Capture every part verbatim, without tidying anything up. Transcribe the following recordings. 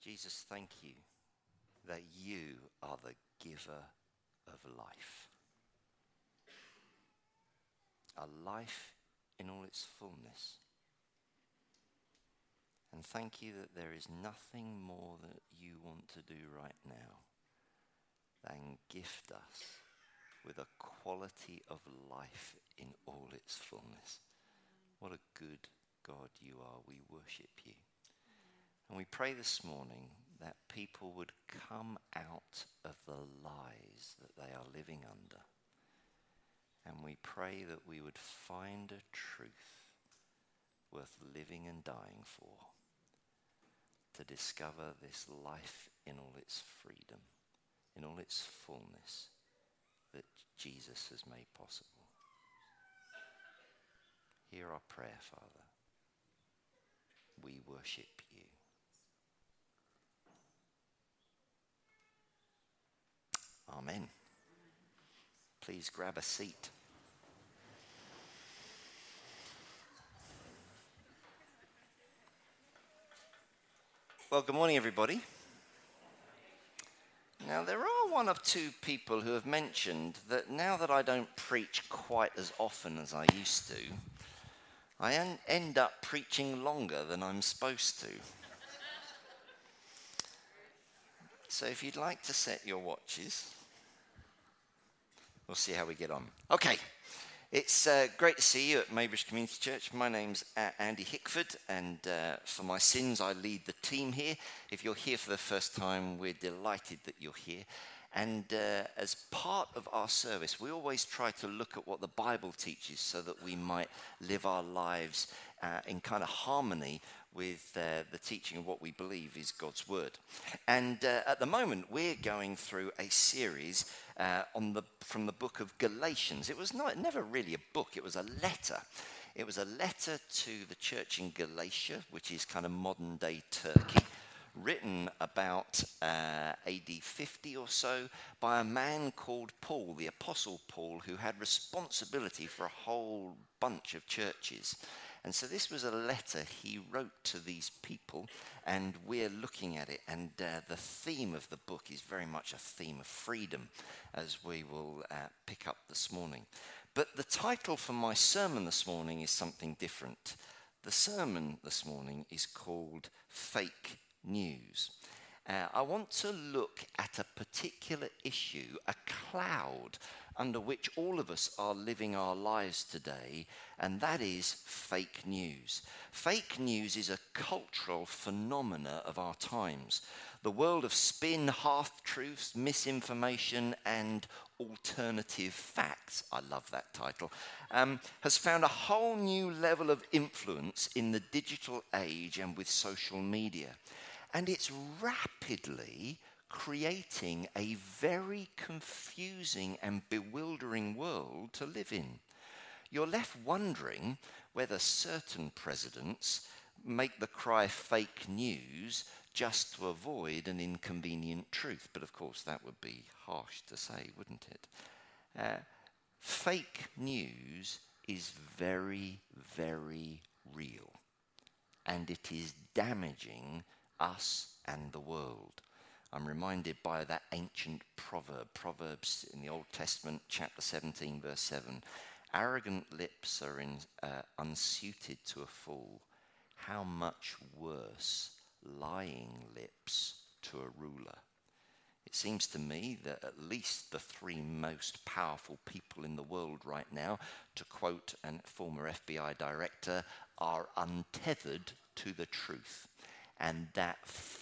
Jesus, thank you that you are the giver of life. A life in all its fullness. And thank you that there is nothing more that you want to do right now than gift us with a quality of life in all its fullness. What a good God you are. We worship you. And we pray this morning that people would come out of the lies that they are living under. And we pray that we would find a truth worth living and dying for, to discover this life in all its freedom, in all its fullness that Jesus has made possible. Hear our prayer, Father. We worship you. Amen. Please grab a seat. Well, good morning, everybody. Now, there are one or two people who have mentioned that now that I don't preach quite as often as I used to, I en- end up preaching longer than I'm supposed to. So if you'd like to set your watches, we'll see how we get on. Okay. It's uh, great to see you at Maybury Community Church. My name's uh, Andy Hickford, and uh, for my sins, I lead the team here. If you're here for the first time, we're delighted that you're here. And uh, as part of our service, we always try to look at what the Bible teaches so that we might live our lives uh, in kind of harmony with uh, the teaching of what we believe is God's Word. And uh, at the moment, we're going through a series uh, on the from the book of Galatians. It was not never really a book, it was a letter. It was a letter to the church in Galatia, which is kind of modern-day Turkey, written about uh, A D fifty or so by a man called Paul, the Apostle Paul, who had responsibility for a whole bunch of churches. And so this was a letter he wrote to these people, and we're looking at it. And uh, the theme of the book is very much a theme of freedom, as we will uh, pick up this morning. But the title for my sermon this morning is something different. The sermon this morning is called Fake News. Uh, I want to look at a particular issue, a cloud under which all of us are living our lives today, and that is fake news. Fake news is a cultural phenomena of our times. The world of spin, half-truths, misinformation, and alternative facts, I love that title, um, has found a whole new level of influence in the digital age and with social media. And it's rapidly creating a very confusing and bewildering world to live in. You're left wondering whether certain presidents make the cry fake news just to avoid an inconvenient truth. But of course that would be harsh to say, wouldn't it? Uh, fake news is very, very real. And it is damaging us and the world. I'm reminded by that ancient proverb, Proverbs in the Old Testament, chapter seventeen, verse seven. Arrogant lips are in, uh, unsuited to a fool. How much worse lying lips to a ruler. It seems to me that at least the three most powerful people in the world right now, to quote a former F B I director, are untethered to the truth. And that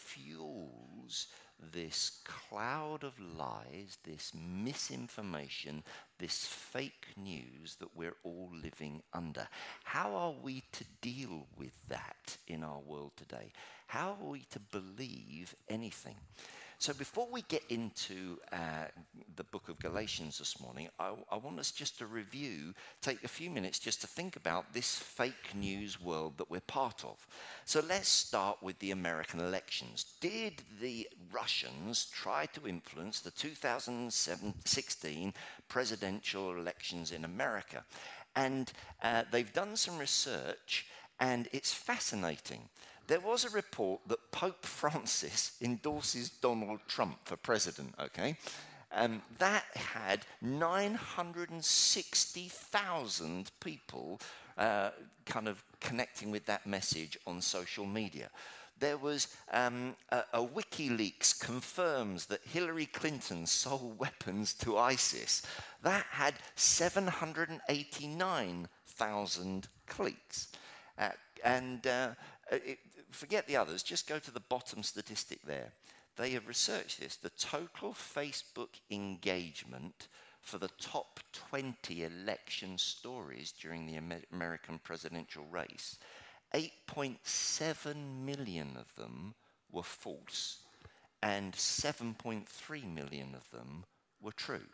fuels this cloud of lies, this misinformation, this fake news that we're all living under. How are we to deal with that in our world today? How are we to believe anything? So before we get into uh, the book of Galatians this morning, I, I want us just to review, take a few minutes just to think about this fake news world that we're part of. So let's start with the American elections. Did the Russians try to influence the two thousand sixteen presidential elections in America? And uh, they've done some research, and it's fascinating. there was a report that Pope Francis endorses Donald Trump for president, okay? Um, that had nine hundred sixty thousand people uh, kind of connecting with that message on social media. There was um, a, a WikiLeaks confirms that Hillary Clinton sold weapons to ISIS. That had seven hundred eighty-nine thousand cliques. Uh, and uh, it, forget the others, just go to the bottom statistic there. They have researched this. The total Facebook engagement for the top twenty election stories during the Amer- American presidential race, eight point seven million of them were false, and seven point three million of them were true.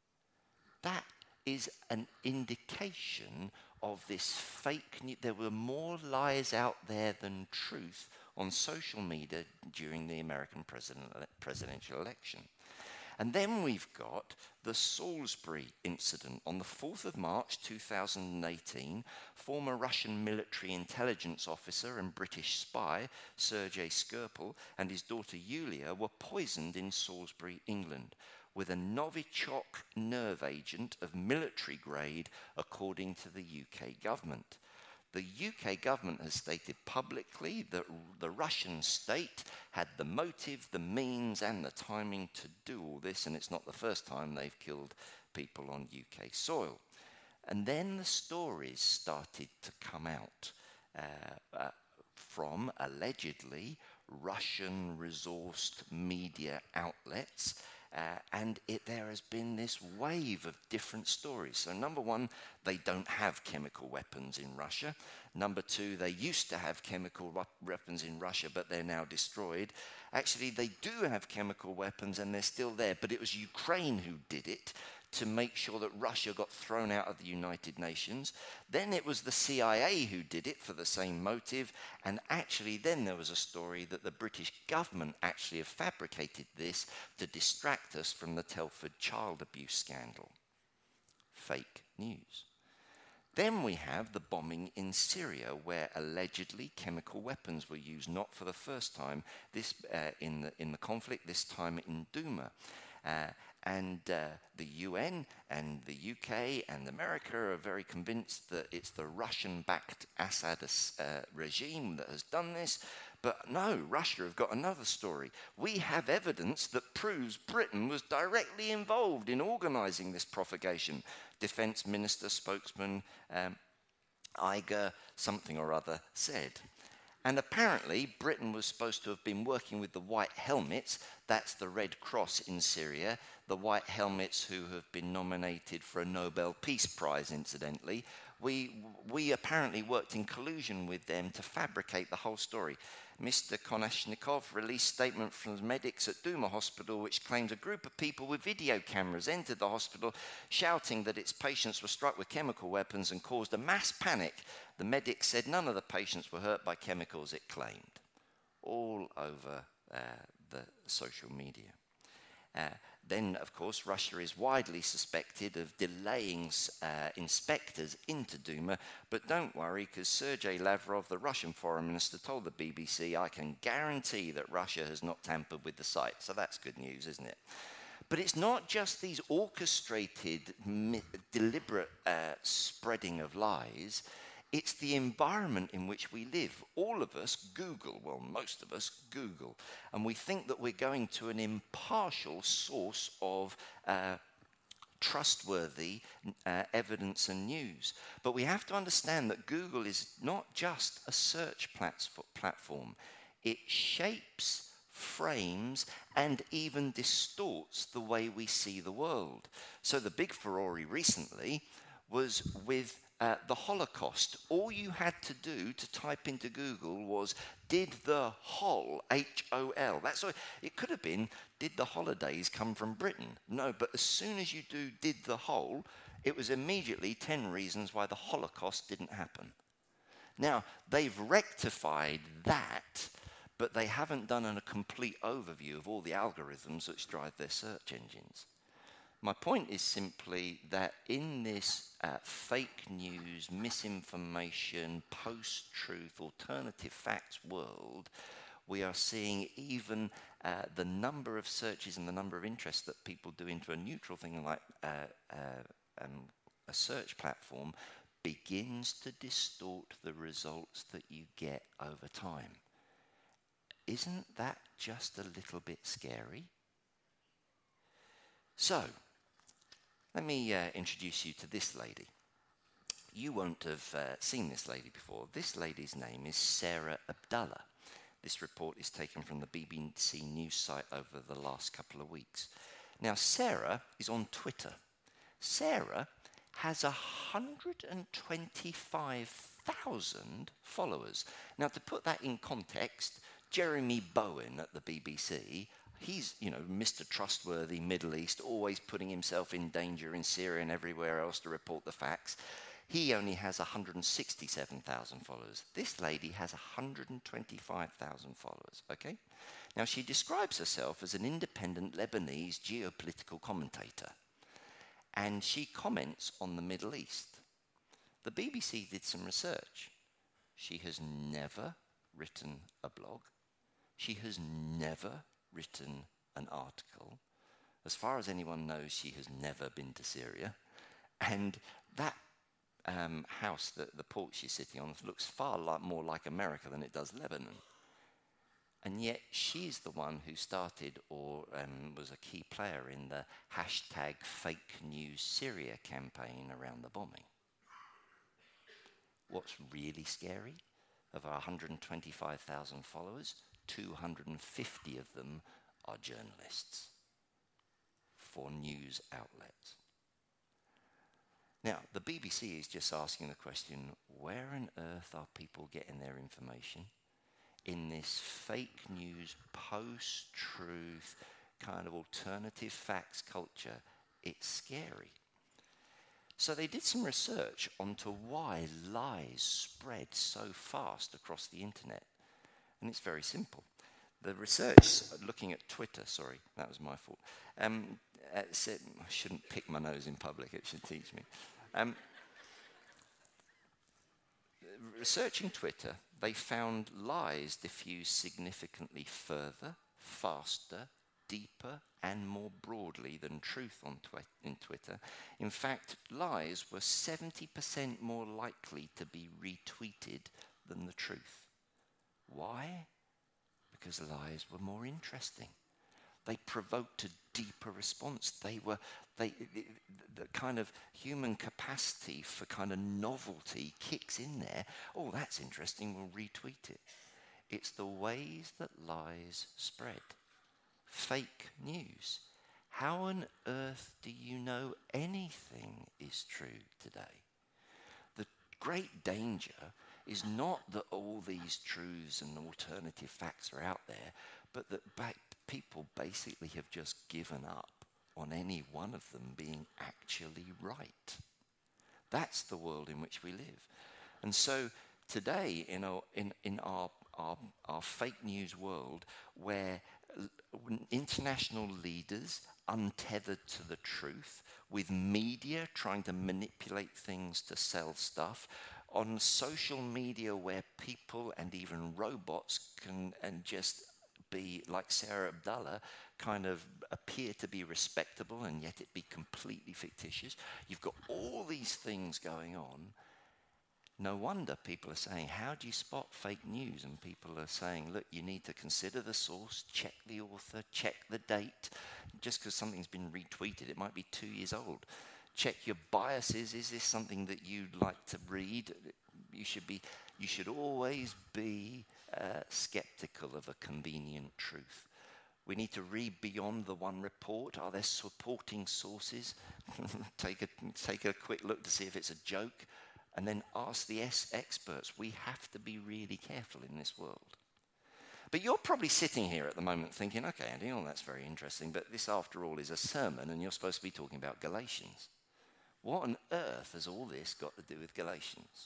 That is an indication of this fake news. There were more lies out there than truth on social media during the American president, presidential election. And then we've got the Salisbury incident. On the fourth of March two thousand eighteen, former Russian military intelligence officer and British spy Sergei Skripal and his daughter Yulia were poisoned in Salisbury, England, with a Novichok nerve agent of military grade, according to the U K government. The U K government has stated publicly that the Russian state had the motive, the means, and the timing to do all this, and it's not the first time they've killed people on U K soil. And then the stories started to come out uh, uh, from, allegedly, Russian-resourced media outlets. Uh, and it, there has been this wave of different stories. So number one, they don't have chemical weapons in Russia. Number two, they used to have chemical weapons in Russia, but they're now destroyed. Actually, they do have chemical weapons and they're still there, but it was Ukraine who did it to make sure that Russia got thrown out of the United Nations. Then it was the C I A who did it for the same motive. And actually then there was a story that the British government actually have fabricated this to distract us from the Telford child abuse scandal. Fake news. Then we have the bombing in Syria, where allegedly chemical weapons were used, not for the first time this uh, in the in the conflict, this time in Douma. Uh, and uh, the U N and the U K and America are very convinced that it's the Russian-backed Assad uh, regime that has done this. But no, Russia have got another story. We have evidence that proves Britain was directly involved in organising this propagation. Defence Minister spokesman um, Iger something or other said. And apparently Britain was supposed to have been working with the White Helmets, that's the Red Cross in Syria, the White Helmets who have been nominated for a Nobel Peace Prize, incidentally. We, we apparently worked in collusion with them to fabricate the whole story. Mister Konashnikov released a statement from the medics at Douma Hospital which claims a group of people with video cameras entered the hospital shouting that its patients were struck with chemical weapons and caused a mass panic. The medics said none of the patients were hurt by chemicals, it claimed. All over uh, the social media. Uh, then, of course, Russia is widely suspected of delaying uh, inspectors into Douma, but don't worry, because Sergei Lavrov, the Russian foreign minister, told the B B C, I can guarantee that Russia has not tampered with the site. So that's good news, isn't it? But it's not just these orchestrated, mi- deliberate uh, spreading of lies. It's the environment in which we live. All of us Google, well, most of us Google, and we think that we're going to an impartial source of uh, trustworthy uh, evidence and news. But we have to understand that Google is not just a search plat- platform. It shapes, frames, and even distorts the way we see the world. So the big furore recently was with Uh, the Holocaust. All you had to do to type into Google was, did the Hol, H O L. That's all. It could have been, did the holidays come from Britain? No, but as soon as you do, did the Hol, it was immediately ten reasons why the Holocaust didn't happen. Now, they've rectified that, but they haven't done a complete overview of all the algorithms which drive their search engines. My point is simply that in this uh, fake news, misinformation, post-truth, alternative facts world, we are seeing even uh, the number of searches and the number of interests that people do into a neutral thing like uh, uh, um, a search platform begins to distort the results that you get over time. Isn't that just a little bit scary? So, let me uh, introduce you to this lady. You won't have uh, seen this lady before. This lady's name is Sarah Abdallah. This report is taken from the B B C News site over the last couple of weeks. Now, Sarah is on Twitter. Sarah has one hundred twenty-five thousand followers. Now, to put that in context, Jeremy Bowen at the B B C, he's, you know, Mister Trustworthy Middle East, always putting himself in danger in Syria and everywhere else to report the facts. He only has one hundred sixty-seven thousand followers. This lady has one hundred twenty-five thousand followers, okay? Now, she describes herself as an independent Lebanese geopolitical commentator, and she comments on the Middle East. The B B C did some research. She has never written a blog. She has never written an article. As far as anyone knows, she has never been to Syria. And that um, house, the, the port she's sitting on, looks far like, more like America than it does Lebanon. And yet she's the one who started or um, was a key player in the hashtag fake news Syria campaign around the bombing. What's really scary? Of our one hundred twenty-five thousand followers, two hundred fifty of them are journalists for news outlets. Now, the B B C is just asking the question, where on earth are people getting their information? In this fake news, post-truth, kind of alternative facts culture, it's scary. So they did some research onto why lies spread so fast across the internet. And it's very simple. The research, looking at Twitter, sorry, that was my fault, um, uh, said, I shouldn't pick my nose in public, it should teach me. Um, researching Twitter, they found lies diffuse significantly further, faster, deeper and more broadly than truth on twi- in Twitter. In fact, lies were seventy percent more likely to be retweeted than the truth. Why? Because lies were more interesting. They provoked a deeper response. They were, they, the, the kind of human capacity for kind of novelty kicks in there. Oh, that's interesting, we'll retweet it. It's the ways that lies spread. Fake news. How on earth do you know anything is true today? The great danger is not that all these truths and alternative facts are out there, but that ba- people basically have just given up on any one of them being actually right. That's the world in which we live. And so today, in our, in, in our, our, our fake news world, where international leaders untethered to the truth, with media trying to manipulate things to sell stuff, on social media where people and even robots can and just be like Sarah Abdallah, kind of appear to be respectable and yet it be completely fictitious. You've got all these things going on. No wonder people are saying, how do you spot fake news? And people are saying, look, you need to consider the source, check the author, check the date. Just because something's been retweeted, it might be two years old. Check your biases. Is this something that you'd like to read? You should be, you should always be uh, skeptical of a convenient truth. We need to read beyond the one report. Are there supporting sources? take a take a quick look to see if it's a joke. And then ask the experts. We have to be really careful in this world. But you're probably sitting here at the moment thinking, okay, Andy, well, that's very interesting, but this, after all, is a sermon, and you're supposed to be talking about Galatians. What on earth has all this got to do with Galatians?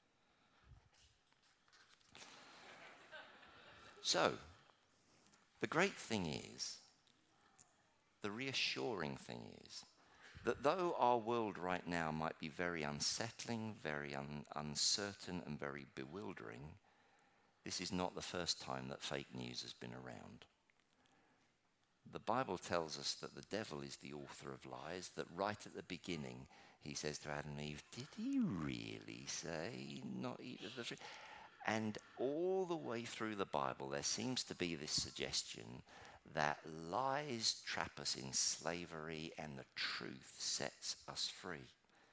So, the great thing is, the reassuring thing is, that though our world right now might be very unsettling, very un- uncertain, and very bewildering, this is not the first time that fake news has been around. The Bible tells us that the devil is the author of lies, that right at the beginning he says to Adam and Eve, did he really say not eat of the tree? And all the way through the Bible there seems to be this suggestion that lies trap us in slavery and the truth sets us free.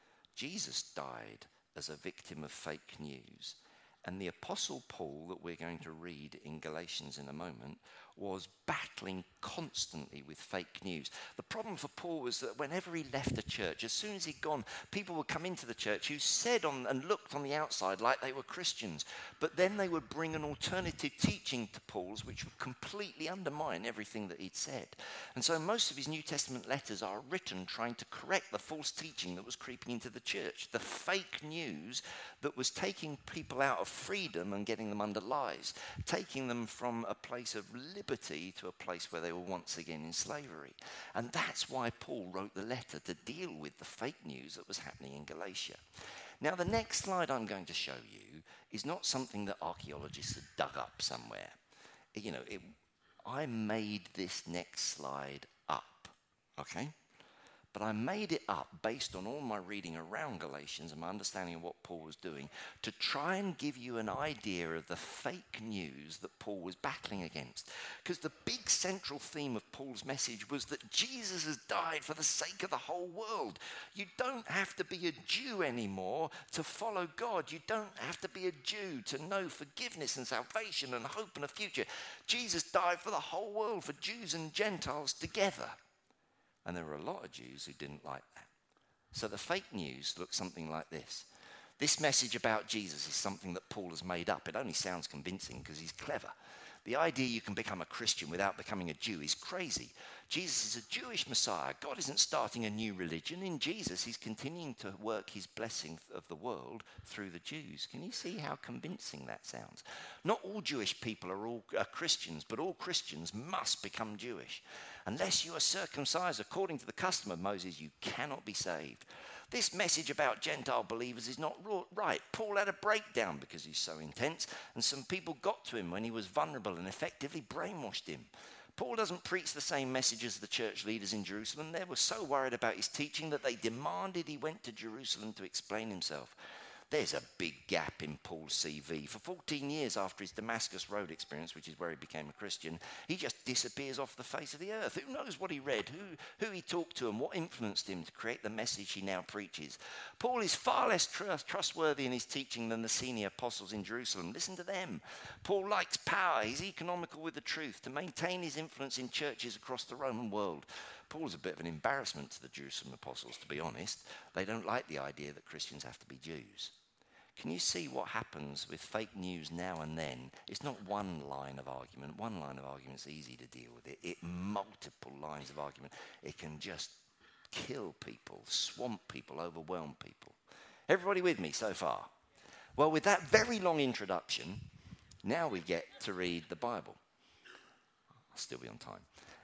Jesus died as a victim of fake news. And the Apostle Paul, that we're going to read in Galatians in a moment, was battling constantly with fake news. The problem for Paul was that whenever he left the church, as soon as he'd gone, people would come into the church who said on and looked on the outside like they were Christians, but then they would bring an alternative teaching to Paul's which would completely undermine everything that he'd said. And so most of his New Testament letters are written trying to correct the false teaching that was creeping into the church, the fake news that was taking people out of freedom and getting them under lies, taking them from a place of liberty to a place where they were once again in slavery. And that's why Paul wrote the letter, to deal with the fake news that was happening in Galatia. Now, the next slide I'm going to show you is not something that archaeologists have dug up somewhere. You know, it, I made this next slide up, okay? But I made it up based on all my reading around Galatians and my understanding of what Paul was doing to try and give you an idea of the fake news that Paul was battling against. Because the big central theme of Paul's message was that Jesus has died for the sake of the whole world. You don't have to be a Jew anymore to follow God. You don't have to be a Jew to know forgiveness and salvation and hope and a future. Jesus died for the whole world, for Jews and Gentiles together. And there were a lot of Jews who didn't like that. So the fake news looks something like this. This message about Jesus is something that Paul has made up. It only sounds convincing because he's clever. The idea you can become a Christian without becoming a Jew is crazy. Jesus is a Jewish Messiah. God isn't starting a new religion. In Jesus, he's continuing to work his blessing of the world through the Jews. Can you see how convincing that sounds? Not all Jewish people are all are Christians, but all Christians must become Jewish. Unless you are circumcised according to the custom of Moses, you cannot be saved. This message about Gentile believers is not right. Paul had a breakdown because he's so intense, and some people got to him when he was vulnerable and effectively brainwashed him. Paul doesn't preach the same message as the church leaders in Jerusalem. They were so worried about his teaching that they demanded he went to Jerusalem to explain himself. There's a big gap in Paul's C V. For fourteen years after his Damascus Road experience, which is where he became a Christian, he just disappears off the face of the earth. Who knows what he read, who, who he talked to, and what influenced him to create the message he now preaches? Paul is far less trust, trustworthy in his teaching than the senior apostles in Jerusalem. Listen to them. Paul likes power. He's economical with the truth to maintain his influence in churches across the Roman world. Paul's a bit of an embarrassment to the Jerusalem apostles, to be honest. They don't like the idea that Christians have to be Jews. Can you see what happens with fake news now and then? It's not one line of argument. One line of argument is easy to deal with. It, it multiple lines of argument. It can just kill people, swamp people, overwhelm people. Everybody with me so far? Well, with that very long introduction, now we get to read the Bible. I'll still be on time.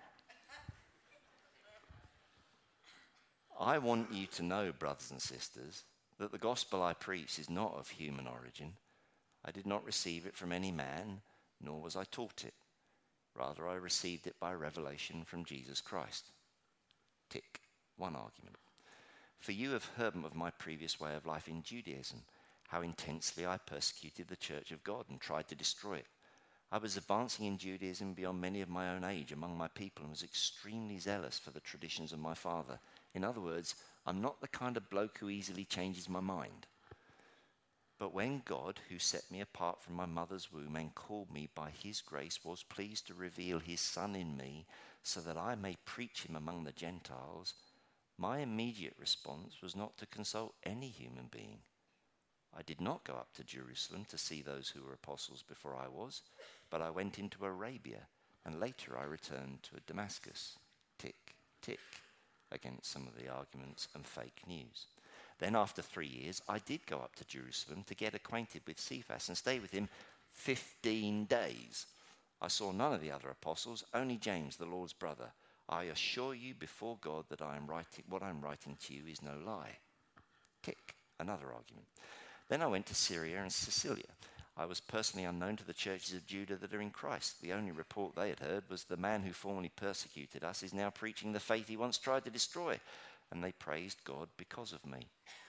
I want you to know, brothers and sisters, that the gospel I preach is not of human origin. I did not receive it from any man, nor was I taught it. Rather, I received it by revelation from Jesus Christ. Tick. One argument. For you have heard of my previous way of life in Judaism, how intensely I persecuted the church of God and tried to destroy it. I was advancing in Judaism beyond many of my own age among my people and was extremely zealous for the traditions of my father. In other words, I'm not the kind of bloke who easily changes my mind. But when God, who set me apart from my mother's womb and called me by his grace, was pleased to reveal his Son in me so that I may preach him among the Gentiles, my immediate response was not to consult any human being. I did not go up to Jerusalem to see those who were apostles before I was, but I went into Arabia, and later I returned to Damascus. Tick, tick, against some of the arguments and fake news. Then after three years, I did go up to Jerusalem to get acquainted with Cephas and stay with him fifteen days. I saw none of the other apostles, only James, the Lord's brother. I assure you before God that I am writing, what I'm writing to you is no lie. Tick, another argument. Then I went to Syria and Cilicia. I was personally unknown to the churches of Judah that are in Christ. The only report they had heard was the man who formerly persecuted us is now preaching the faith he once tried to destroy, and they praised God because of me.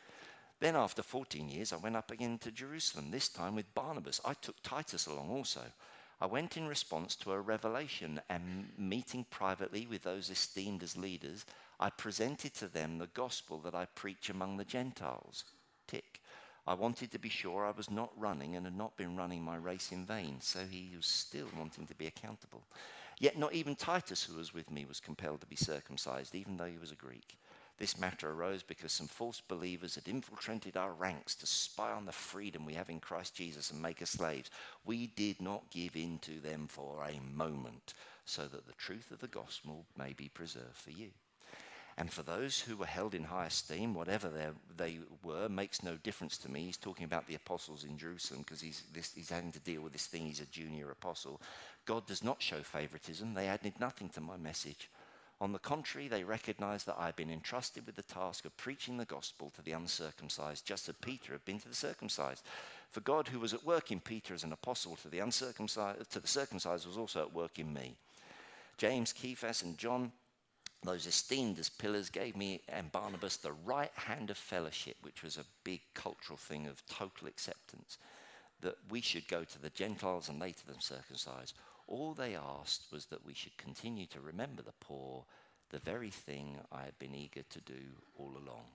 Then after fourteen years, I went up again to Jerusalem, this time with Barnabas. I took Titus along also. I went in response to a revelation, and meeting privately with those esteemed as leaders, I presented to them the gospel that I preach among the Gentiles. Tick. I wanted to be sure I was not running and had not been running my race in vain, so he was still wanting to be accountable. Yet not even Titus, who was with me, was compelled to be circumcised, even though he was a Greek. This matter arose because some false believers had infiltrated our ranks to spy on the freedom we have in Christ Jesus and make us slaves. We did not give in to them for a moment, so that the truth of the gospel may be preserved for you. And for those who were held in high esteem, whatever they were, makes no difference to me. He's talking about the apostles in Jerusalem because he's, this, he's having to deal with this thing. He's a junior apostle. God does not show favoritism. They added nothing to my message. On the contrary, they recognized that I had been entrusted with the task of preaching the gospel to the uncircumcised, just as Peter had been to the circumcised. For God, who was at work in Peter as an apostle to the uncircumcised, to the circumcised, was also at work in me. James, Cephas, and John, those esteemed as pillars, gave me and Barnabas the right hand of fellowship, which was a big cultural thing of total acceptance, that we should go to the Gentiles and they to them circumcised. All they asked was that we should continue to remember the poor, the very thing I had been eager to do all along.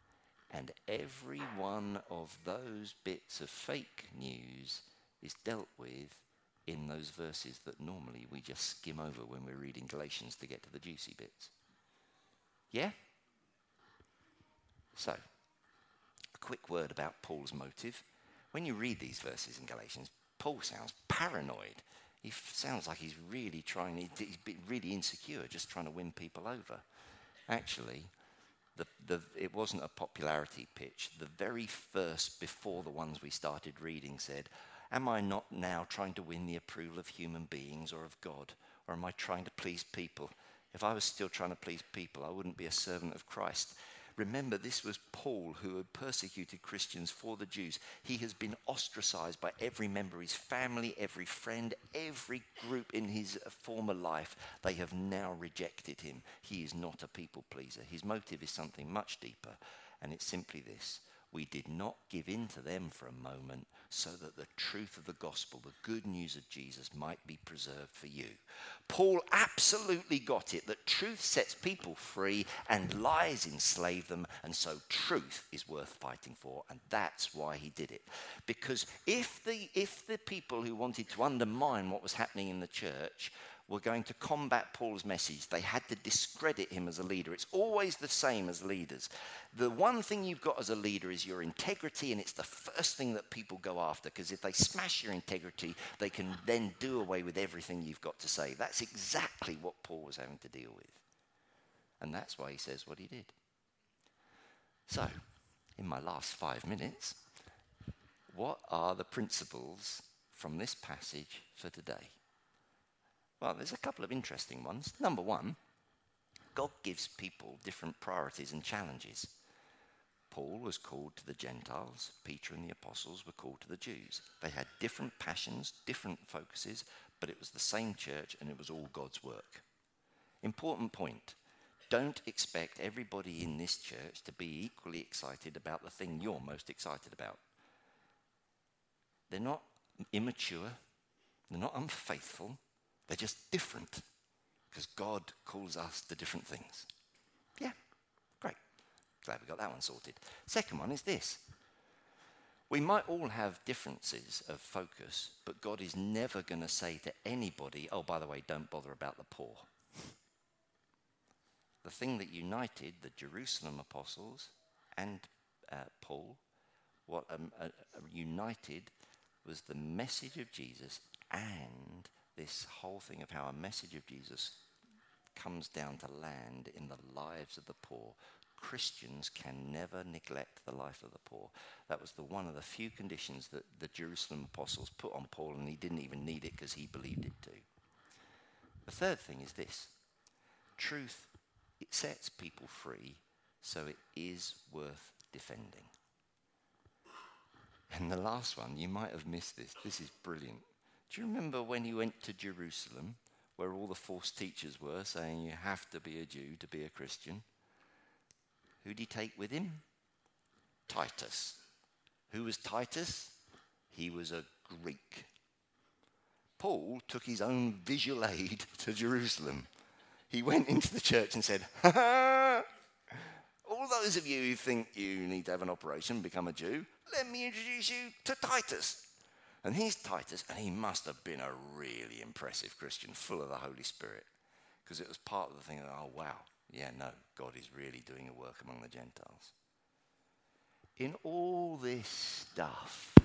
And every one of those bits of fake news is dealt with in those verses that normally we just skim over when we're reading Galatians to get to the juicy bits. Yeah? So, a quick word about Paul's motive. When you read these verses in Galatians, Paul sounds paranoid. He f- sounds like he's really trying, he, he's really insecure, just trying to win people over. Actually, the, the, it wasn't a popularity pitch. The very first, before the ones we started reading, said, am I not now trying to win the approval of human beings or of God? Or am I trying to please people? If I was still trying to please people, I wouldn't be a servant of Christ. Remember, this was Paul who had persecuted Christians for the Jews. He has been ostracized by every member of his family, every friend, every group in his former life. They have now rejected him. He is not a people pleaser. His motive is something much deeper, and it's simply this. We did not give in to them for a moment so that the truth of the gospel, the good news of Jesus, might be preserved for you. Paul absolutely got it that truth sets people free and lies enslave them, and so truth is worth fighting for, and that's why he did it. Because if the, if the people who wanted to undermine what was happening in the church were going to combat Paul's message, they had to discredit him as a leader. It's always the same as leaders. The one thing you've got as a leader is your integrity, and it's the first thing that people go after, because if they smash your integrity, they can then do away with everything you've got to say. That's exactly what Paul was having to deal with. And that's why he says what he did. So, in my last five minutes, what are the principles from this passage for today? Well, there's a couple of interesting ones. Number one, God gives people different priorities and challenges. Paul was called to the Gentiles. Peter and the apostles were called to the Jews. They had different passions, different focuses, but it was the same church and it was all God's work. Important point. Don't expect everybody in this church to be equally excited about the thing you're most excited about. They're not immature. They're not unfaithful. They're just different, because God calls us to different things. Yeah, great. Glad we got that one sorted. Second one is this. We might all have differences of focus, but God is never going to say to anybody, oh, by the way, don't bother about the poor. The thing that united the Jerusalem apostles and uh, Paul, what um, uh, united was the message of Jesus and this whole thing of how a message of Jesus comes down to land in the lives of the poor. Christians can never neglect the life of the poor. That was the one of the few conditions that the Jerusalem apostles put on Paul, and he didn't even need it because he believed it too. The third thing is this. truth, it sets people free, so it is worth defending. And the last one, you might have missed this. This is brilliant. Do you remember when he went to Jerusalem, where all the false teachers were saying you have to be a Jew to be a Christian? Who did he take with him? Titus. Who was Titus? He was a Greek. Paul took his own visual aid to Jerusalem. He went into the church and said, ha ha! All those of you who think you need to have an operation, become a Jew, let me introduce you to Titus. And he's Titus, and he must have been a really impressive Christian, full of the Holy Spirit, because it was part of the thing that, oh, wow, yeah, no, God is really doing a work among the Gentiles. In all this stuff,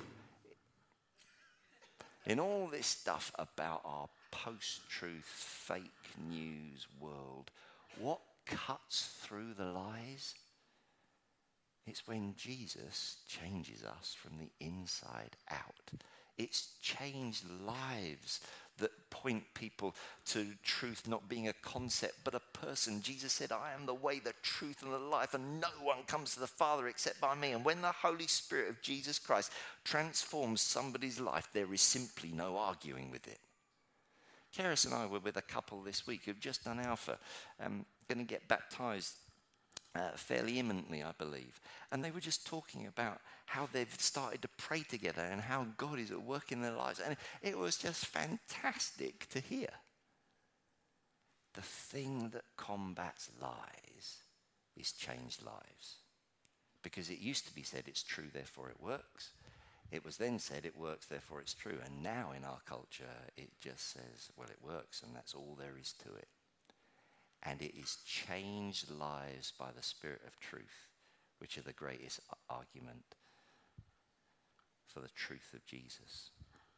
in all this stuff about our post-truth, fake news world, what cuts through the lies? It's when Jesus changes us from the inside out. It's changed lives that point people to truth not being a concept but a person. Jesus said, I am the way, the truth, and the life, and no one comes to the Father except by me. And when the Holy Spirit of Jesus Christ transforms somebody's life, there is simply no arguing with it. Keris and I were with a couple this week who've just done Alpha, um, going to get baptized uh, fairly imminently, I believe. And they were just talking about how they've started to pray together and how God is at work in their lives. And it was just fantastic to hear. The thing that combats lies is changed lives. Because it used to be said it's true, therefore it works. It was then said it works, therefore it's true. And now in our culture, it just says, well, it works, and that's all there is to it. And it is changed lives by the Spirit of truth, which are the greatest argument for the truth of Jesus.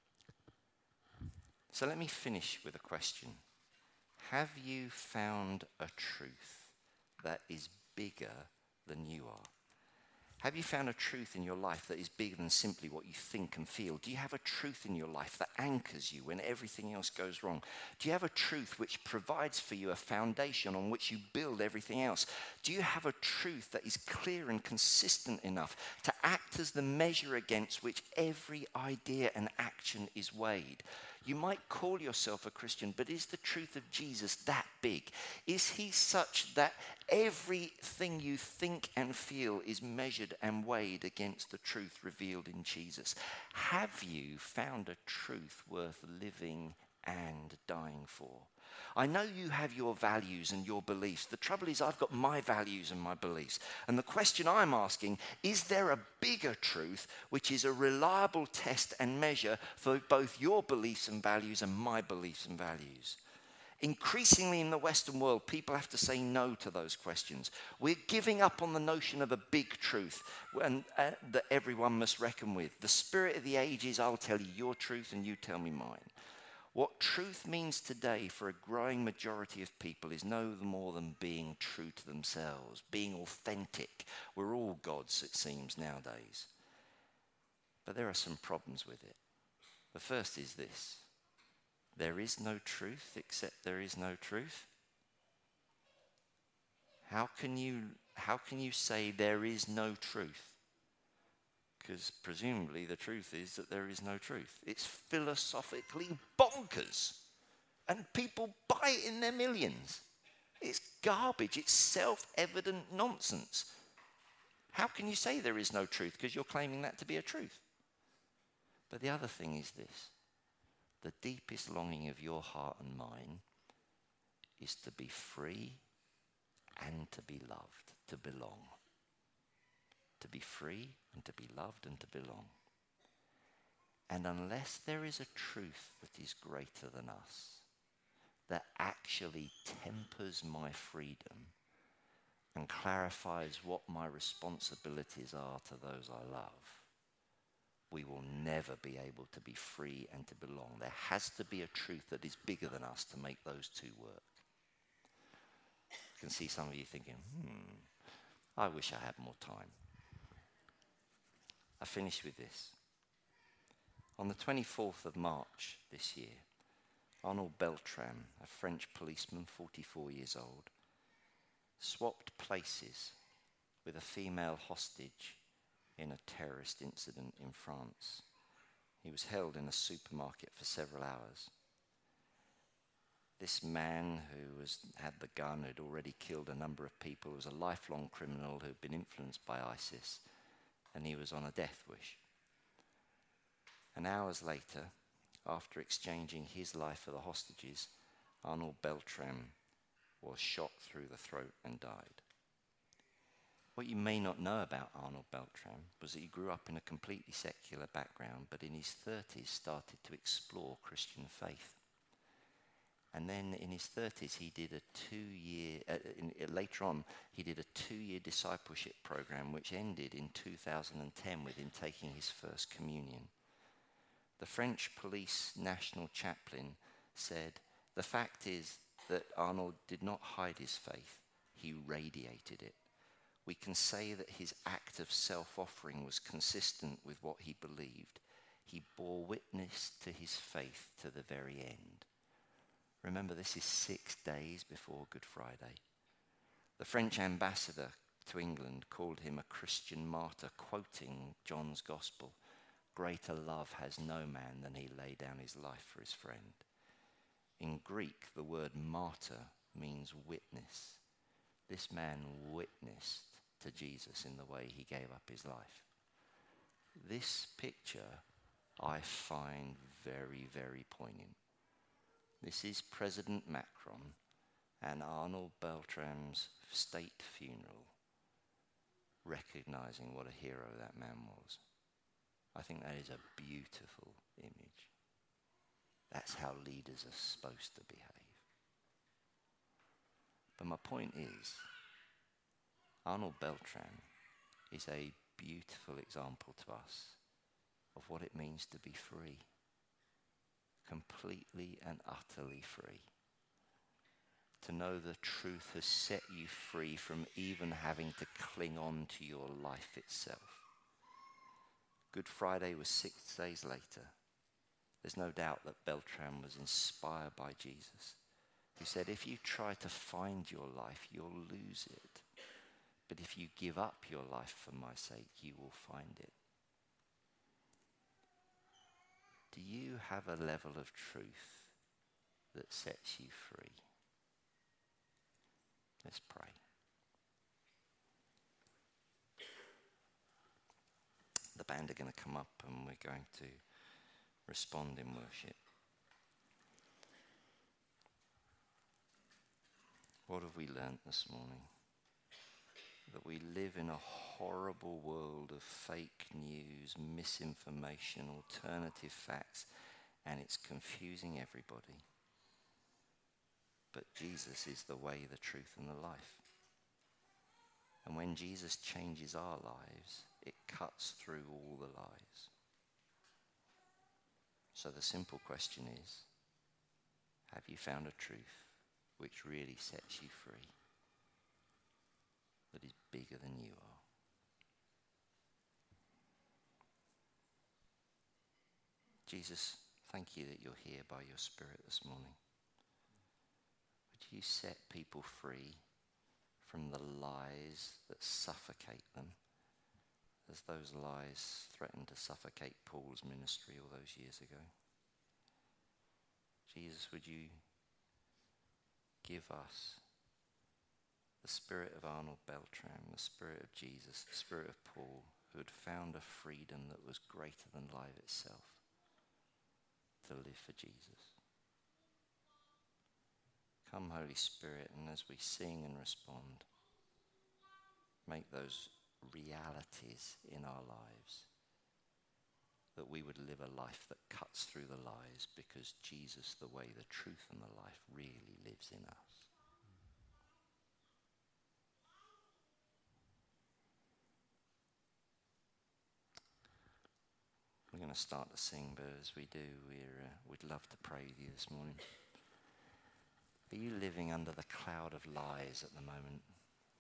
So let me finish with a question. Have you found a truth that is bigger than you are? Have you found a truth in your life that is bigger than simply what you think and feel? Do you have a truth in your life that anchors you when everything else goes wrong? Do you have a truth which provides for you a foundation on which you build everything else? Do you have a truth that is clear and consistent enough to act as the measure against which every idea and action is weighed? You might call yourself a Christian, but is the truth of Jesus that big? Is he such that everything you think and feel is measured and weighed against the truth revealed in Jesus? Have you found a truth worth living and dying for? I know you have your values and your beliefs. The trouble is I've got my values and my beliefs. And the question I'm asking, is there a bigger truth which is a reliable test and measure for both your beliefs and values and my beliefs and values? Increasingly in the Western world, people have to say no to those questions. We're giving up on the notion of a big truth and, uh, that everyone must reckon with. The spirit of the age is, I'll tell you your truth and you tell me mine. What truth means today for a growing majority of people is no more than being true to themselves, being authentic. We're all gods, it seems, nowadays. But there are some problems with it. The first is this. There is no truth except there is no truth. How can you, how can you say there is no truth? Because presumably the truth is that there is no truth. It's philosophically bonkers. And people buy it in their millions. It's garbage. It's self-evident nonsense. How can you say there is no truth? Because you're claiming that to be a truth. But the other thing is this. The deepest longing of your heart and mine is to be free and to be loved, to belong. To be free and to be loved and to belong. And unless there is a truth that is greater than us, that actually tempers my freedom and clarifies what my responsibilities are to those I love, we will never be able to be free and to belong. There has to be a truth that is bigger than us to make those two work. I can see some of you thinking, hmm, I wish I had more time. I finish with this. On the twenty-fourth of March this year, Arnold Beltram, a French policeman, forty-four years old, swapped places with a female hostage in a terrorist incident in France. He was held in a supermarket for several hours. This man who was, had the gun, had already killed a number of people, was a lifelong criminal who had been influenced by ISIS, and he was on a death wish. And hours later, after exchanging his life for the hostages, Arnold Beltram was shot through the throat and died. What you may not know about Arnold Beltram was that he grew up in a completely secular background, but in his thirties started to explore Christian faith. And then in his thirties, he did a two-year, uh, in, uh, later on, he did a two-year discipleship program, which ended in two thousand ten with him taking his first communion. The French police national chaplain said, "The fact is that Arnold did not hide his faith, he radiated it. We can say that his act of self-offering was consistent with what he believed. He bore witness to his faith to the very end." Remember, this is six days before Good Friday. The French ambassador to England called him a Christian martyr, quoting John's Gospel, "Greater love has no man than he lay down his life for his friend." In Greek, the word martyr means witness. This man witnessed to Jesus in the way he gave up his life. This picture I find very, very poignant. This is President Macron and Arnold Beltram's state funeral, recognizing what a hero that man was. I think that is a beautiful image. That's how leaders are supposed to behave. But my point is, Arnold Beltram is a beautiful example to us of what it means to be free. Completely and utterly free. To know the truth has set you free from even having to cling on to your life itself. Good Friday was six days later. There's no doubt that Beltram was inspired by Jesus, who said, "If you try to find your life, you'll lose it. But if you give up your life for my sake, you will find it." Do you have a level of truth that sets you free? Let's pray. The band are going to come up and we're going to respond in worship. What have we learnt this morning? That we live in a horrible world of fake news, misinformation, alternative facts, and it's confusing everybody. But Jesus is the way, the truth, and the life. And when Jesus changes our lives, it cuts through all the lies. So the simple question is, have you found a truth which really sets you free? That is bigger than you are. Jesus, thank you that you're here by your Spirit this morning. Would you set people free from the lies that suffocate them, as those lies threatened to suffocate Paul's ministry all those years ago? Jesus, would you give us the spirit of Arnold Beltram, the spirit of Jesus, the spirit of Paul, who had found a freedom that was greater than life itself, to live for Jesus. Come, Holy Spirit, and as we sing and respond, make those realities in our lives, that we would live a life that cuts through the lies, because Jesus, the way, the truth, and the life, really lives in us. We're going to start to sing, but as we do, we're, uh, we'd love to pray with you this morning. Are you living under the cloud of lies at the moment?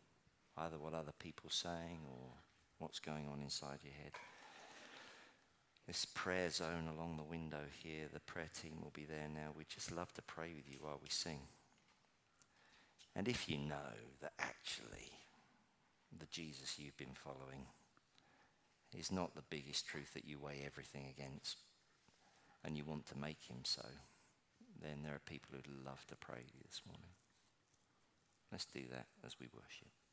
Either what other people are saying or what's going on inside your head? This prayer zone along the window here, the prayer team will be there now. We'd just love to pray with you while we sing. And if you know that actually the Jesus you've been following is not the biggest truth that you weigh everything against, and you want to make him so, then there are people who'd love to pray with you this morning. Let's do that as we worship.